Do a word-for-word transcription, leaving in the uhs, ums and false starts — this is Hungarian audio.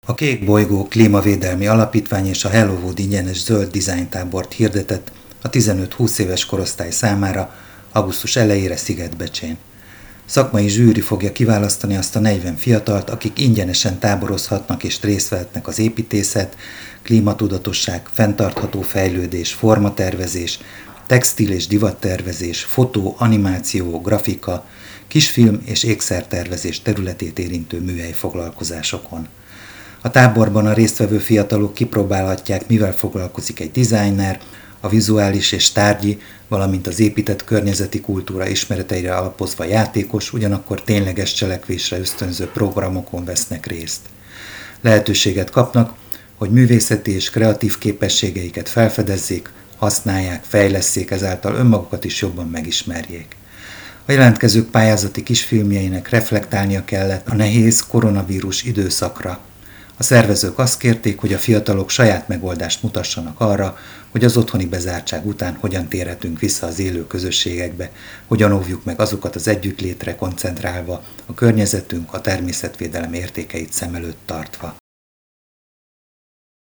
A Kék Bolygó Klímavédelmi Alapítvány és a Hello Wood ingyenes zöld dizájntábort hirdetett a tizenöt-húsz éves korosztály számára augusztus elejére Szigetbecsén. Szakmai zsűri fogja kiválasztani azt a negyven fiatalt, akik ingyenesen táborozhatnak és részt vehetnek az építészet, klímatudatosság, fenntartható fejlődés, formatervezés, textil- és divattervezés, fotó, animáció, grafika, kisfilm és ékszertervezés területét érintő műhelyfoglalkozásokon. A táborban a résztvevő fiatalok kipróbálhatják, mivel foglalkozik egy designer, a vizuális és tárgyi, valamint az épített környezeti kultúra ismereteire alapozva játékos, ugyanakkor tényleges cselekvésre ösztönző programokon vesznek részt. Lehetőséget kapnak, hogy művészeti és kreatív képességeiket felfedezzék, használják, fejlesszék, ezáltal önmagukat is jobban megismerjék. A jelentkezők pályázati kisfilmjeinek reflektálnia kellett a nehéz koronavírus időszakra. A szervezők azt kérték, hogy a fiatalok saját megoldást mutassanak arra, hogy az otthoni bezártság után hogyan térhetünk vissza az élő közösségekbe, hogyan óvjuk meg azokat az együttlétre koncentrálva, a környezetünk, a természetvédelem értékeit szem előtt tartva.